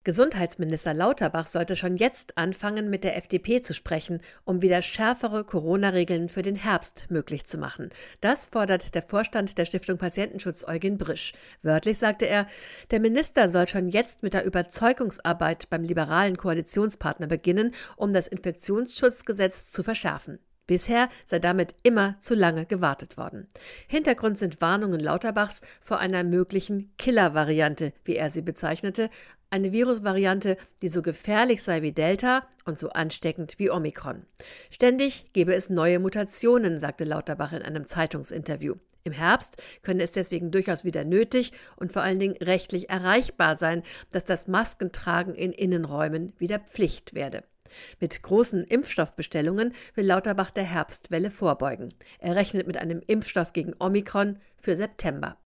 Gesundheitsminister Lauterbach sollte schon jetzt anfangen, mit der FDP zu sprechen, um wieder schärfere Corona-Regeln für den Herbst möglich zu machen. Das fordert der Vorstand der Stiftung Patientenschutz Eugen Brisch. Wörtlich sagte er, der Minister soll schon jetzt mit der Überzeugungsarbeit beim liberalen Koalitionspartner beginnen, um das Infektionsschutzgesetz zu verschärfen. Bisher sei damit immer zu lange gewartet worden. Hintergrund sind Warnungen Lauterbachs vor einer möglichen Killer-Variante, wie er sie bezeichnete, eine Virusvariante, die so gefährlich sei wie Delta und so ansteckend wie Omikron. Ständig gebe es neue Mutationen, sagte Lauterbach in einem Zeitungsinterview. Im Herbst könne es deswegen durchaus wieder nötig und vor allen Dingen rechtlich erreichbar sein, dass das Maskentragen in Innenräumen wieder Pflicht werde. Mit großen Impfstoffbestellungen will Lauterbach der Herbstwelle vorbeugen. Er rechnet mit einem Impfstoff gegen Omikron für September.